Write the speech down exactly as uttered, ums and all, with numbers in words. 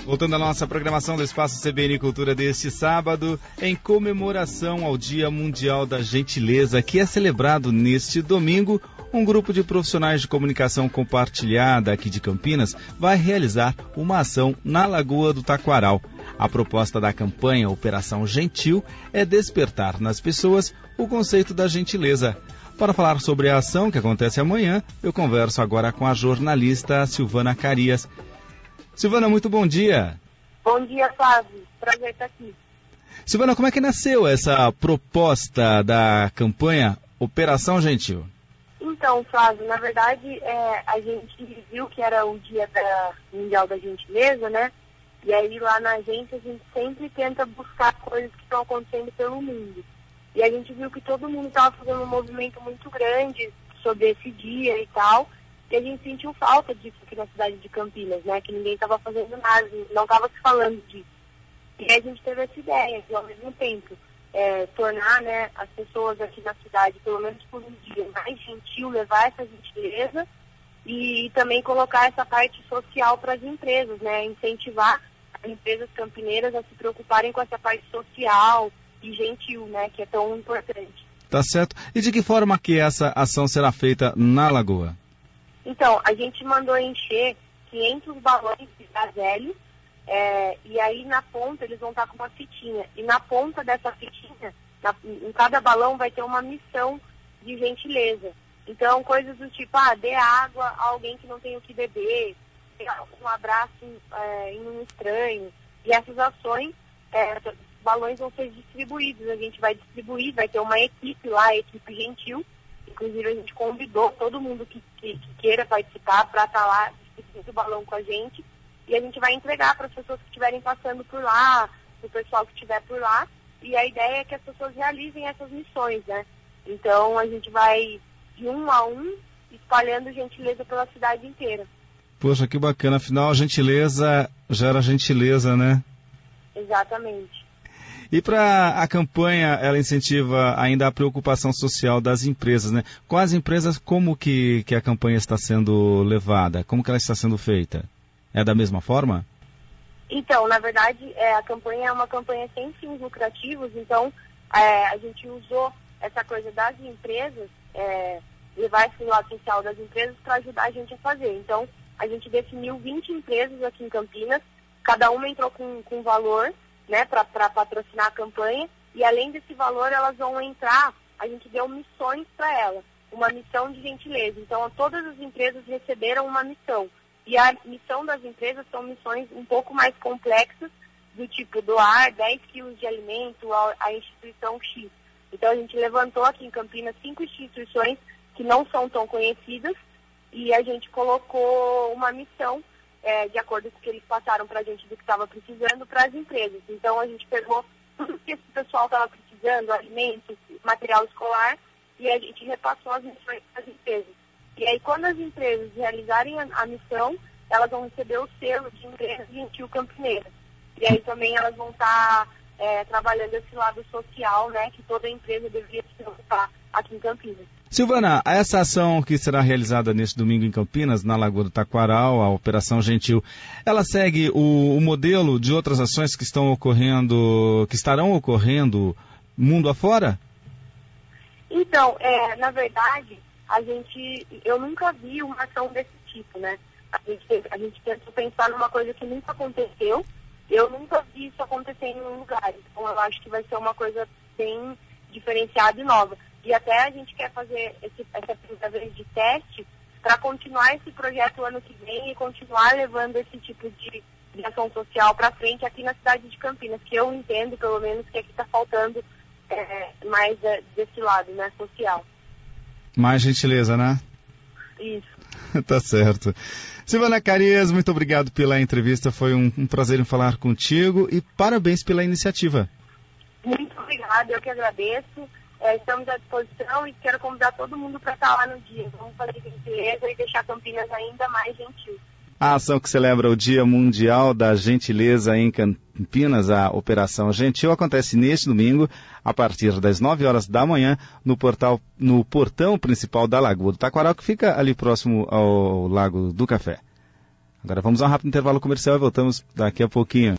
Voltando à nossa programação do Espaço C B N Cultura deste sábado, em comemoração ao Dia Mundial da Gentileza, que é celebrado neste domingo, um grupo de profissionais de comunicação compartilhada aqui de Campinas vai realizar uma ação na Lagoa do Taquaral. A proposta da campanha Operação Gentil é despertar nas pessoas o conceito da gentileza. Para falar sobre a ação que acontece amanhã, eu converso agora com a jornalista Silvana Carias. Silvana, muito bom dia. Bom dia, Flávio. Prazer estar aqui. Silvana, como é que nasceu essa proposta da campanha Operação Gentil? Então, Flávio, na verdade, é, a gente viu que era o Dia da Mundial da Gentileza, né? E aí lá na agência a gente sempre tenta buscar coisas que estão acontecendo pelo mundo. E a gente viu que todo mundo estava fazendo um movimento muito grande sobre esse dia e tal. E a gente sentiu falta disso aqui na cidade de Campinas, né? Que ninguém estava fazendo nada, não estava se falando disso. E aí a gente teve essa ideia de, ao mesmo tempo, é, tornar, né, as pessoas aqui na cidade, pelo menos por um dia, mais gentil, levar essa gentileza e, e também colocar essa parte social para as empresas, né? Incentivar as empresas campineiras a se preocuparem com essa parte social e gentil, né? Que é tão importante. Tá certo. E de que forma que essa ação será feita na Lagoa? Então, a gente mandou encher quinhentos balões de gás hélio, é, e aí na ponta eles vão estar com uma fitinha. E na ponta dessa fitinha, na, em cada balão vai ter uma missão de gentileza. Então, coisas do tipo, ah, dê água a alguém que não tem o que beber, dê um abraço é, em um estranho. E essas ações, é, os balões vão ser distribuídos. A gente vai distribuir, vai ter uma equipe lá, a equipe gentil. Inclusive, a gente convidou todo mundo que, que, que queira participar para estar lá distribuindo o balão com a gente. E a gente vai entregar para as pessoas que estiverem passando por lá, para o pessoal que estiver por lá. E a ideia é que as pessoas realizem essas missões, né? Então, a gente vai, de um a um, espalhando gentileza pela cidade inteira. Poxa, que bacana. Afinal, a gentileza gera gentileza, né? Exatamente. E para a campanha, ela incentiva ainda a preocupação social das empresas, né? Com as empresas, como que, que a campanha está sendo levada? Como que ela está sendo feita? É da mesma forma? Então, na verdade, é, a campanha é uma campanha sem fins lucrativos, então é, a gente usou essa coisa das empresas, é, levar esse lado social das empresas para ajudar a gente a fazer. Então, a gente definiu vinte empresas aqui em Campinas, cada uma entrou com, com valor, né, para patrocinar a campanha, e além desse valor elas vão entrar, a gente deu missões para elas, uma missão de gentileza. Então todas as empresas receberam uma missão, e a missão das empresas são missões um pouco mais complexas, do tipo doar dez quilos de alimento à instituição X. Então a gente levantou aqui em Campinas cinco instituições que não são tão conhecidas, e a gente colocou uma missão É, de acordo com o que eles passaram para a gente do que estava precisando para as empresas. Então a gente pegou tudo que esse pessoal estava precisando, alimentos, material escolar, e a gente repassou as missões para as empresas. E aí quando as empresas realizarem a, a missão, elas vão receber o selo de empresa gentil campineira. E aí também elas vão estar tá, é, trabalhando esse lado social, né, que toda empresa deveria se preocupar aqui em Campinas. Silvana, essa ação que será realizada neste domingo em Campinas, na Lagoa do Taquaral, a Operação Gentil, ela segue o, o modelo de outras ações que estão ocorrendo, que estarão ocorrendo mundo afora? Então, é, na verdade, a gente, eu nunca vi uma ação desse tipo, né? A gente, a gente tentou pensar numa coisa que nunca aconteceu, eu nunca vi isso acontecer em nenhum lugar, então eu acho que vai ser uma coisa bem diferenciada e nova. E até a gente quer fazer esse, essa primeira vez de teste para continuar esse projeto ano que vem e continuar levando esse tipo de, de ação social para frente aqui na cidade de Campinas, que eu entendo, pelo menos, que aqui está faltando é, mais é, desse lado, né, social. Mais gentileza, né? Isso. Tá certo. Silvana Carias, muito obrigado pela entrevista, foi um, um prazer em falar contigo e parabéns pela iniciativa. Muito obrigada, eu que agradeço. É, estamos à disposição e quero convidar todo mundo para estar lá no dia. Vamos fazer gentileza e deixar Campinas ainda mais gentil. A ação que celebra o Dia Mundial da Gentileza em Campinas, a Operação Gentil, acontece neste domingo, a partir das nove horas da manhã, no, portal, no portão principal da Lagoa do Taquaral, que fica ali próximo ao Lago do Café. Agora vamos a um rápido intervalo comercial e voltamos daqui a pouquinho.